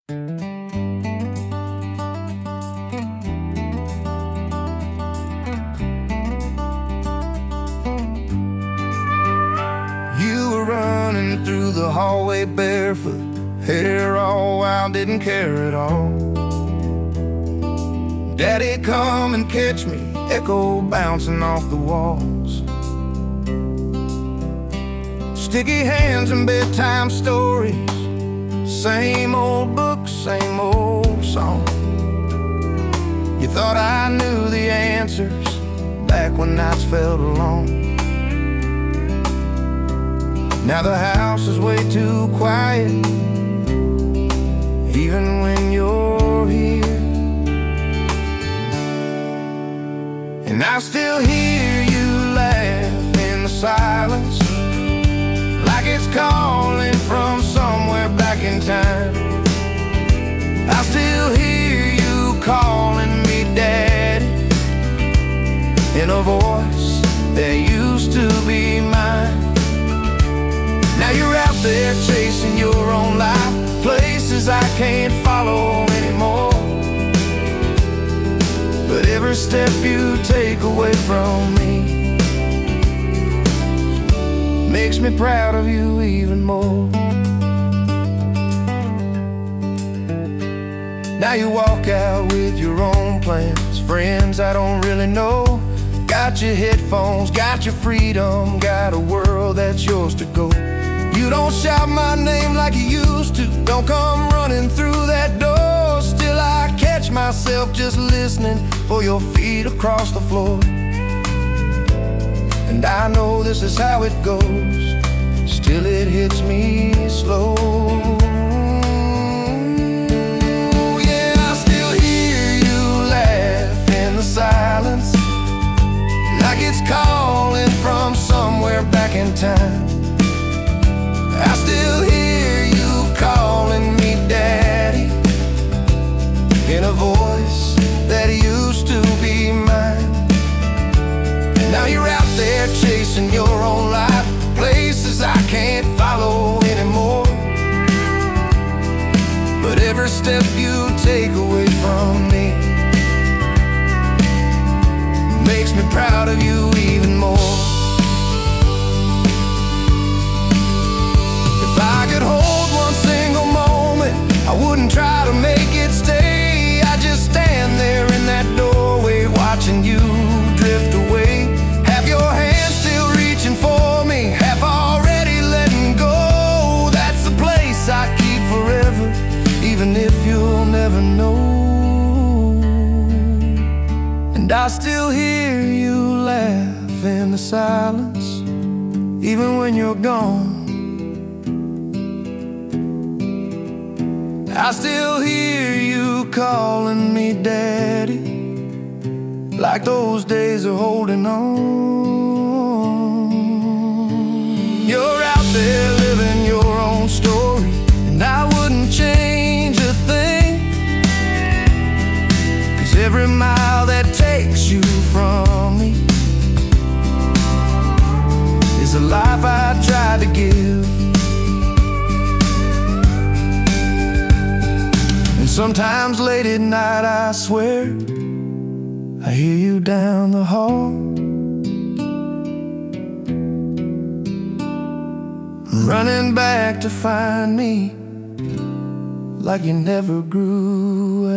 You were running through the hallway barefoot, hair all wild, didn't care at all. Daddy, come and catch me, echo bouncing off the walls. Sticky hands and bedtime stories, same old book, same old song. You thought I knew the answers back when nights felt alone. Now the house is way too quiet, even when you're here. And I still hear you laugh in the silence, like it's calling from somewhere back in time. I still hear you calling me Daddy, in a voice that used to be mine. Now you're out there chasing your own life, places I can't follow anymore. But every step you take away from me makes me proud of you even more. Now you walk out with your own plans, friends I don't really know. Got your headphones, got your freedom, got a world that's yours to go. You don't shout my name like you used to, don't come running through that door. Still I catch myself just listening for your feet across the floor. And I know this is how it goes, still it hits me slow. Yeah, I still hear you laugh in the silence, like it's calling from somewhere back in time. I still hear you calling me Daddy, in a voice that used to be mine. Now you're out there chasing your own life, places I can't follow anymore. But every step you take away from me makes me proud of you even more. If I could hold one single moment, I wouldn't try to make it stay. I just stand there in that doorway, watching you drift away. Have your hand still reaching for me, half already letting go. That's the place I keep forever, even if you'll never know. And I still hear you laugh in the silence, even when you're gone. I still hear you calling me Daddy, like those days of holding on. You're out there living your own story, and I wouldn't change a thing. 'Cause every mile that takes you from me is a life I tried to give. Sometimes late at night I swear I hear you down the hall, running back to find me like you never grew